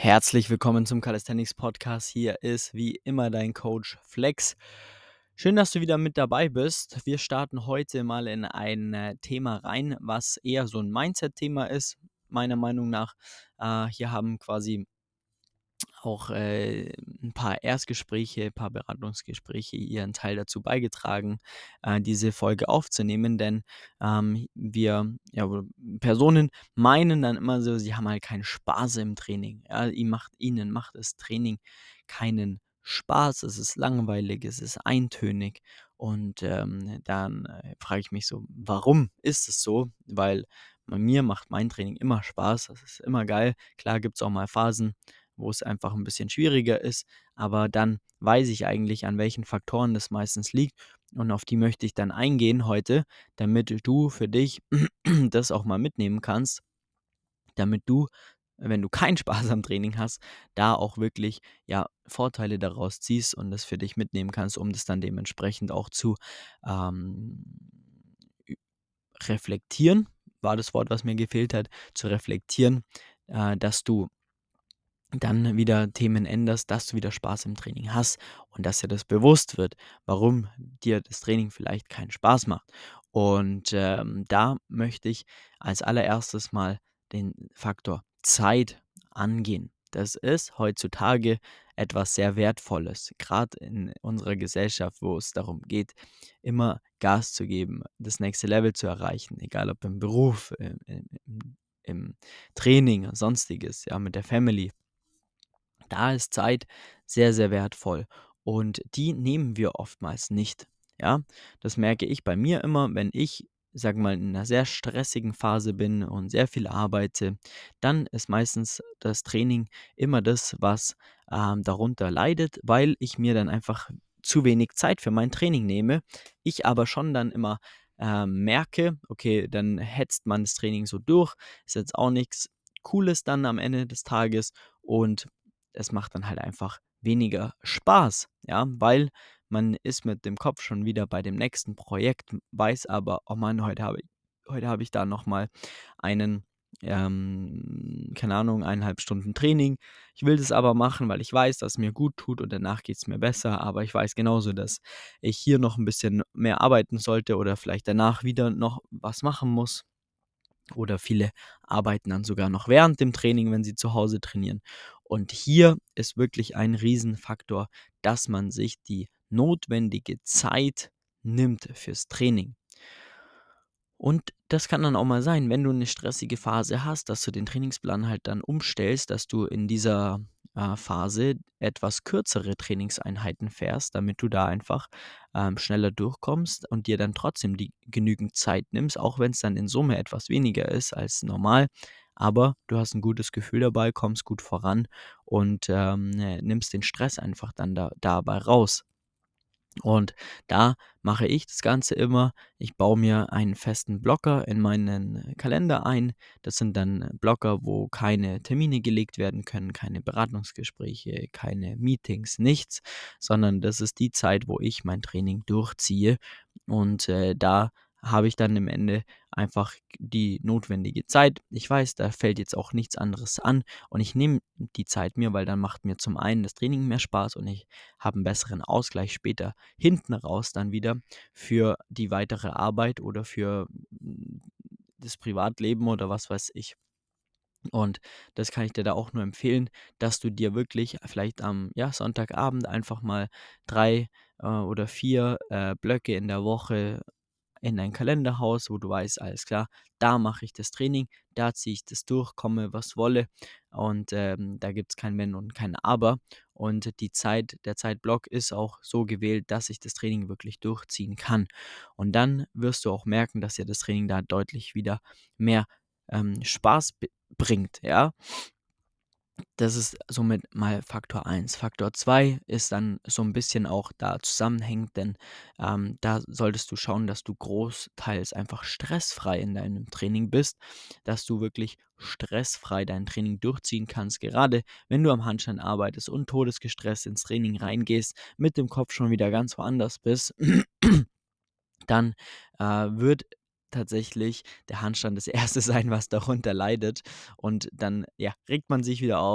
Herzlich willkommen zum Calisthenics Podcast. Hier ist wie immer dein Coach Flex. Schön, dass du wieder mit dabei bist. Wir starten heute mal in ein Thema rein, was eher so ein Mindset-Thema ist, meiner Meinung nach. Hier haben quasi auch 'n paar Erstgespräche, ein paar Beratungsgespräche ihren Teil dazu beigetragen, diese Folge aufzunehmen, denn, wir ja, oder Personen meinen dann immer so, sie haben halt keinen Spaß im Training. Ja, ihnen macht das Training keinen Spaß, es ist langweilig, es ist eintönig und, dann, frage ich mich so: „Warum ist es so?“ Weil bei mir macht mein Training immer Spaß, das ist immer geil. Klar gibt's auch mal Phasen, wo es einfach ein bisschen schwieriger ist, aber dann weiß ich eigentlich, an welchen Faktoren das meistens liegt und auf die möchte ich dann eingehen heute, damit du für dich das auch mal mitnehmen kannst, damit du, wenn du keinen Spaß am Training hast, da auch wirklich, ja, Vorteile daraus ziehst und das für dich mitnehmen kannst, um das dann dementsprechend auch zu, ähm, ü reflektieren, war das Wort, was mir gefehlt hat, zu reflektieren, dass du dann wieder Themen änderst, dass du wieder Spaß im Training hast und dass dir das bewusst wird, warum dir das Training vielleicht keinen Spaß macht. Und, da möchte ich als allererstes mal den Faktor Zeit angehen. Das ist heutzutage etwas sehr Wertvolles, gerade in unserer Gesellschaft, wo es darum geht, immer Gas zu geben, das nächste Level zu erreichen, egal ob im Beruf, im Training, Sonstiges, ja, mit der Family. Da ist Zeit sehr, sehr wertvoll und die nehmen wir oftmals nicht, ja? Das merke ich bei mir immer, wenn ich, sage mal, in einer sehr stressigen Phase bin und sehr viel arbeite, dann ist meistens das Training immer das, was, darunter leidet, weil ich mir dann einfach zu wenig Zeit für mein Training nehme. Ich aber schon dann immer, merke, okay, dann hetzt man das Training so durch, ist jetzt auch nichts Cooles dann am Ende des Tages und es macht dann halt einfach weniger Spaß, ja, weil man ist mit dem Kopf schon wieder bei dem nächsten Projekt, weiß aber: „Oh Mann, heute habe ich da noch mal einen, keine Ahnung, 1,5 Stunden Training. Ich will das aber machen, weil ich weiß, dass es mir gut tut und danach geht es mir besser, aber ich weiß genauso, dass ich hier noch ein bisschen mehr arbeiten sollte oder vielleicht danach wieder noch was machen muss.“ Oder viele arbeiten dann sogar noch während dem Training, wenn sie zu Hause trainieren. Und hier ist wirklich ein Riesenfaktor, dass man sich die notwendige Zeit nimmt fürs Training. Und das kann dann auch mal sein, wenn du eine stressige Phase hast, dass du den Trainingsplan halt dann umstellst, dass du in dieser, Phase etwas kürzere Trainingseinheiten fährst, damit du da einfach, schneller durchkommst und dir dann trotzdem die genügend Zeit nimmst, auch wenn es dann in Summe etwas weniger ist als normal. Aber du hast ein gutes Gefühl dabei, kommst gut voran und, nimmst den Stress einfach dann dabei raus. Und da mache ich das Ganze immer. Ich baue mir einen festen Blocker in meinen Kalender ein. Das sind dann Blocker, wo keine Termine gelegt werden können, keine Beratungsgespräche, keine Meetings, nichts, sondern das ist die Zeit, wo ich mein Training durchziehe. Und da habe ich dann im Ende einfach die notwendige Zeit. Ich weiß, da fällt jetzt auch nichts anderes an und ich nehme die Zeit mir, weil dann macht mir zum einen das Training mehr Spaß und ich habe einen besseren Ausgleich später hinten raus dann wieder für die weitere Arbeit oder für, das Privatleben oder was weiß ich. Und das kann ich dir da auch nur empfehlen, dass du dir wirklich vielleicht am, ja, Sonntagabend einfach mal 3 oder 4 Blöcke in der Woche in dein Kalender haust, wo du weißt, alles klar, da mache ich das Training, da ziehe ich das durch, komme was wolle. Und da gibt es kein Wenn und kein Aber. Und der Zeitblock ist auch so gewählt, dass ich das Training wirklich durchziehen kann. Und dann wirst du auch merken, dass dir das Training da deutlich wieder mehr Spaß bringt, ja. Das ist somit mal Faktor eins. Faktor 2 ist dann so ein bisschen auch da zusammenhängend, denn, da solltest du schauen, dass du großteils einfach stressfrei in deinem Training bist, dass du wirklich stressfrei dein Training durchziehen kannst. Gerade wenn du am Handstand arbeitest und todesgestresst ins Training reingehst, mit dem Kopf schon wieder ganz woanders bist, dann, wird tatsächlich der Handstand das erste sein, was darunter leidet. Und dann, ja, regt man sich wieder auf,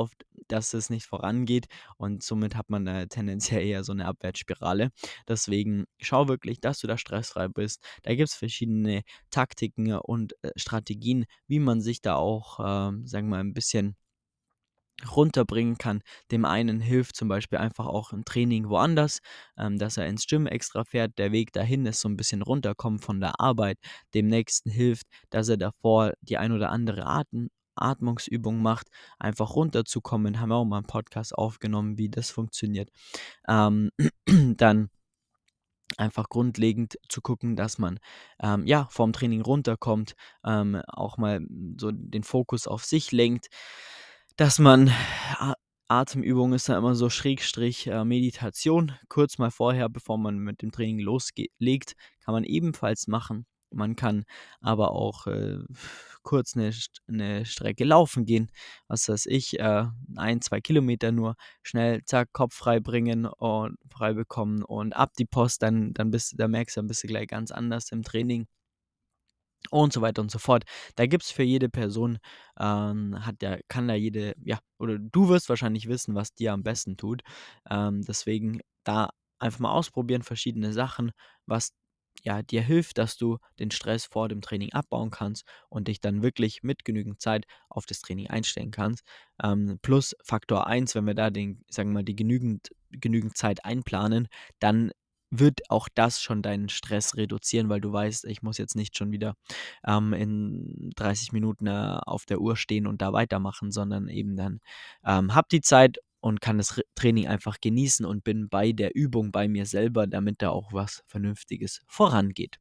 dass es nicht vorangeht und somit hat man tendenziell eher so eine Abwärtsspirale. Deswegen schau wirklich, dass du da stressfrei bist. Da gibt es verschiedene Taktiken und Strategien, wie man sich da auch, sagen wir mal, ein bisschen runterbringen kann. Dem einen hilft zum Beispiel einfach auch ein Training woanders, dass er ins Gym extra fährt. Der Weg dahin ist so ein bisschen runterkommen von der Arbeit. Dem nächsten hilft, dass er davor die ein oder andere Atmungsübung macht, einfach runterzukommen. Haben wir auch mal 'n Podcast aufgenommen, wie das funktioniert. Ähm, dann einfach grundlegend zu gucken, dass man, ja, vorm Training runterkommt, auch mal so den Fokus auf sich lenkt, dass man A Atemübung ist da immer so Schrägstrich, Meditation. Kurz mal vorher, bevor man mit dem Training legt, kann man ebenfalls machen. Man kann aber auch, kurz eine Strecke laufen gehen, was weiß ich, 1, 2 Kilometer nur schnell, zack, Kopf frei bringen und frei bekommen und ab die Post, dann merkst du, dann bist du gleich ganz anders im Training und so weiter und so fort. Da gibt's für jede Person, kann da jede ja, oder du wirst wahrscheinlich wissen, was dir am besten tut. Deswegen da einfach mal ausprobieren, verschiedene Sachen, was, ja, dir hilft, dass du den Stress vor dem Training abbauen kannst und dich dann wirklich mit genügend Zeit auf das Training einstellen kannst. Plus Faktor eins, wenn wir da den sagen wir mal, die genügend Zeit einplanen, dann wird auch das schon deinen Stress reduzieren, weil du weißt: „Ich muss jetzt nicht schon wieder in 30 Minuten, auf der Uhr stehen und da weitermachen, sondern eben dann, habe die Zeit und kann das Training einfach genießen und bin bei der Übung bei mir selber, damit da auch was Vernünftiges vorangeht.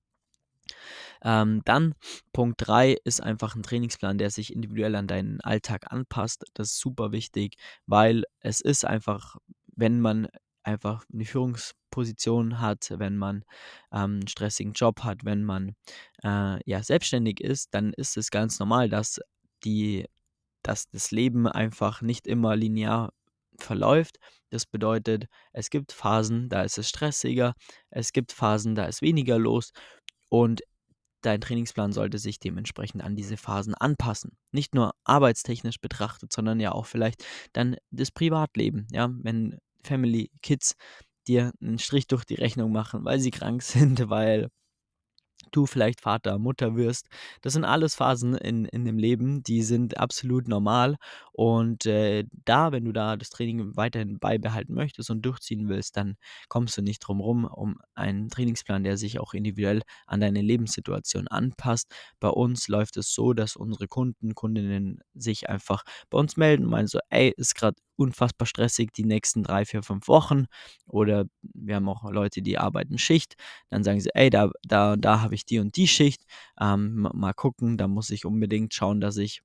Dann Punkt 3 ist einfach ein Trainingsplan, der sich individuell an deinen Alltag anpasst. Das ist super wichtig, weil es ist einfach, wenn man einfach eine Führungsposition hat, wenn man, 'n stressigen Job hat, wenn man, ja, selbstständig ist, dann ist es ganz normal, die dass das Leben einfach nicht immer linear verläuft. Das bedeutet, es gibt Phasen, da ist es stressiger, es gibt Phasen, da ist weniger los und dein Trainingsplan sollte sich dementsprechend an diese Phasen anpassen. Nicht nur arbeitstechnisch betrachtet, sondern ja auch vielleicht dann das Privatleben, ja? Wenn Family, Kids dir einen Strich durch die Rechnung machen, weil sie krank sind, weil du vielleicht Vater, Mutter wirst. Das sind alles Phasen in dem Leben, die sind absolut normal und, wenn du da das Training weiterhin beibehalten möchtest und durchziehen willst, dann kommst du nicht drum rum, um einen Trainingsplan, der sich auch individuell an deine Lebenssituation anpasst. Bei uns läuft es so, dass unsere Kundinnen sich einfach bei uns melden, meinen so: „Ey, ist gerade unfassbar stressig die nächsten 3, 4, 5 Wochen." Oder wir haben auch Leute, die arbeiten Schicht, dann sagen sie: „Ey, da habe ich die und die Schicht. Mal gucken, da muss ich unbedingt schauen, dass ich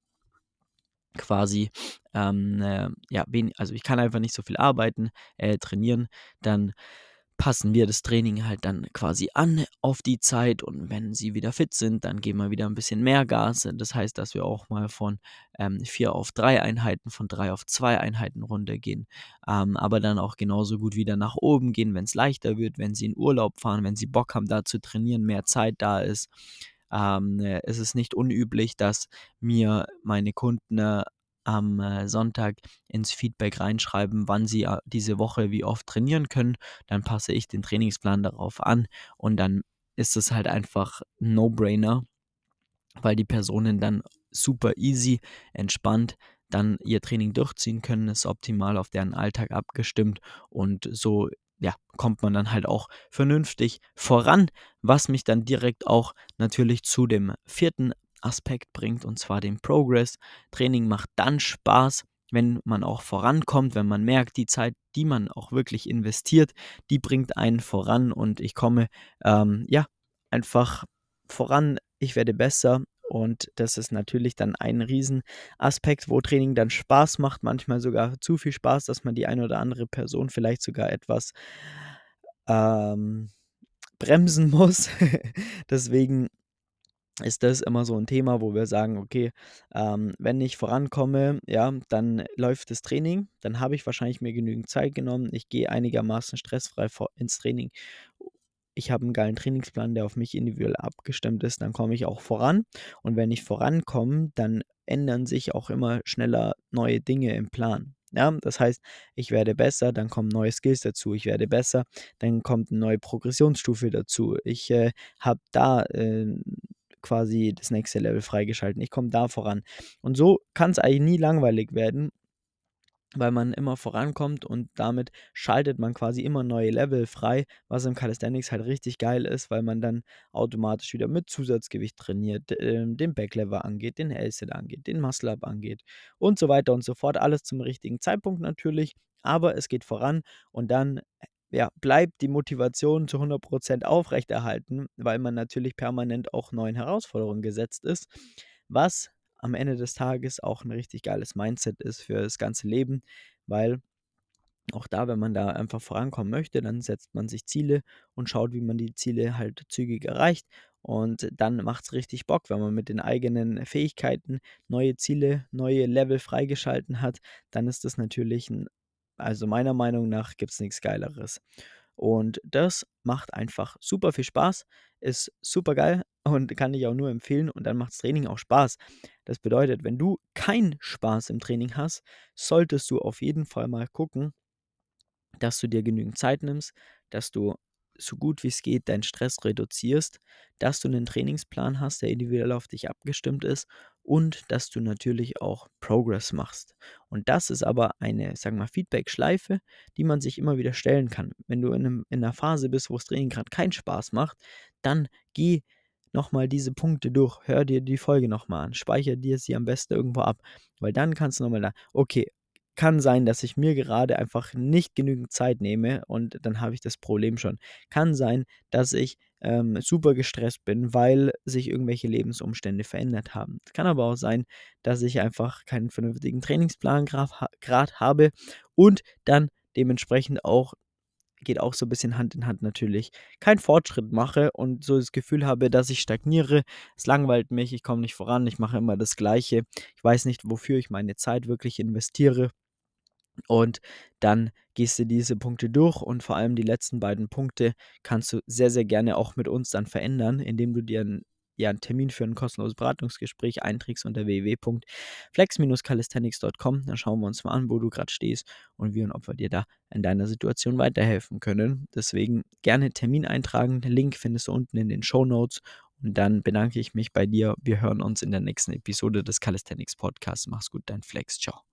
quasi, ja, also, ich kann einfach nicht so viel arbeiten, trainieren." Dann passen wir das Training halt dann quasi an auf die Zeit und wenn sie wieder fit sind, dann geben wir wieder ein bisschen mehr Gas. Das heißt, dass wir auch mal von, 4 auf 3 Einheiten, von 3 auf 2 Einheiten runtergehen, aber dann auch genauso gut wieder nach oben gehen, wenn es leichter wird, wenn sie in Urlaub fahren, wenn sie Bock haben, da zu trainieren, mehr Zeit da ist. Es ist nicht unüblich, dass mir meine Kunden, am, Sonntag ins Feedback reinschreiben, wann sie, diese Woche wie oft trainieren können. Dann passe ich den Trainingsplan darauf an und dann ist es halt einfach 'n No-Brainer, weil die Personen dann super easy, entspannt dann ihr Training durchziehen können, ist optimal auf deren Alltag abgestimmt und so, ja, kommt man dann halt auch vernünftig voran, was mich dann direkt auch natürlich zu dem vierten Aspekt bringt, und zwar dem Progress. Training macht dann Spaß, wenn man auch vorankommt, wenn man merkt, die Zeit, die man auch wirklich investiert, die bringt einen voran und ich komme, ja, einfach voran, ich werde besser und das ist natürlich dann ein Riesenaspekt, wo Training dann Spaß macht, manchmal sogar zu viel Spaß, dass man die eine oder andere Person vielleicht sogar etwas, ähm, bremsen muss. Deswegen ist das immer so ein Thema, wo wir sagen: „Okay, wenn ich vorankomme, ja, dann läuft das Training. Dann habe ich wahrscheinlich mir genügend Zeit genommen. Ich gehe einigermaßen stressfrei ins Training ich habe einen geilen Trainingsplan, der auf mich individuell abgestimmt ist, dann komme ich auch voran. Und wenn ich vorankomme, dann ändern sich auch immer schneller neue Dinge im Plan. Ja, das heißt, ich werde besser, dann kommen neue Skills dazu. Ich werde besser, dann kommt eine neue Progressionsstufe dazu. Ich, habe da, quasi das nächste Level freigeschalten. Ich komme da voran. Und so kann es eigentlich nie langweilig werden, weil man immer vorankommt und damit schaltet man quasi immer neue Level frei, was im Calisthenics halt richtig geil ist, weil man dann automatisch wieder mit Zusatzgewicht trainiert, den Backlever angeht, den L-Sit angeht, den Muscle-Up angeht und so weiter und so fort. Alles zum richtigen Zeitpunkt natürlich, aber es geht voran und dann ja, bleibt die Motivation zu 100% aufrechterhalten, weil man natürlich permanent auch neuen Herausforderungen gesetzt ist, was am Ende des Tages auch ein richtig geiles Mindset ist für das ganze Leben, weil auch da, wenn man da einfach vorankommen möchte, dann setzt man sich Ziele und schaut, wie man die Ziele halt zügig erreicht. Und dann macht es richtig Bock, wenn man mit den eigenen Fähigkeiten neue Ziele, neue Level freigeschalten hat, dann ist das natürlich also meiner Meinung nach gibt es nichts Geileres. Und das macht einfach super viel Spaß, ist super geil und kann ich auch nur empfehlen und dann macht's Training auch Spaß. Das bedeutet, wenn du keinen Spaß im Training hast, solltest du auf jeden Fall mal gucken, dass du dir genügend Zeit nimmst, dass du so gut wie es geht deinen Stress reduzierst, dass du einen Trainingsplan hast, der individuell auf dich abgestimmt ist und dass du natürlich auch Progress machst. Und das ist aber eine, sagen wir mal, Feedback-Schleife, die man sich immer wieder stellen kann. Wenn du in 'ner Phase bist, wo das Training gerade keinen Spaß macht, dann geh noch mal diese Punkte durch. Hör dir die Folge noch mal an, speichere dir sie am besten irgendwo ab, weil dann kannst du noch mal da okay, kann sein, dass ich mir gerade einfach nicht genügend Zeit nehme und dann habe ich das Problem schon. Kann sein, dass ich, super gestresst bin, weil sich irgendwelche Lebensumstände verändert haben. Es kann aber auch sein, dass ich einfach keinen vernünftigen Trainingsplan grad habe und dann dementsprechend auch geht auch so ein bisschen Hand in Hand natürlich, keinen Fortschritt mache und so das Gefühl habe, dass ich stagniere. Es langweilt mich, ich komme nicht voran, ich mache immer das Gleiche. Ich weiß nicht, wofür ich meine Zeit wirklich investiere. Und dann gehst du diese Punkte durch und vor allem die letzten beiden Punkte kannst du sehr, sehr gerne auch mit uns dann verändern, indem du dir 'n Termin für ein kostenloses Beratungsgespräch einträgst unter www.flex-calisthenics.com. Dann schauen wir uns mal an, wo du gerade stehst und wie und ob wir dir da in deiner Situation weiterhelfen können. Deswegen gerne Termin eintragen. Den Link findest du unten in den Shownotes. Und dann bedanke ich mich bei dir. Wir hören uns in der nächsten Episode des Calisthenics Podcasts. Mach's gut, dein Flex. Ciao.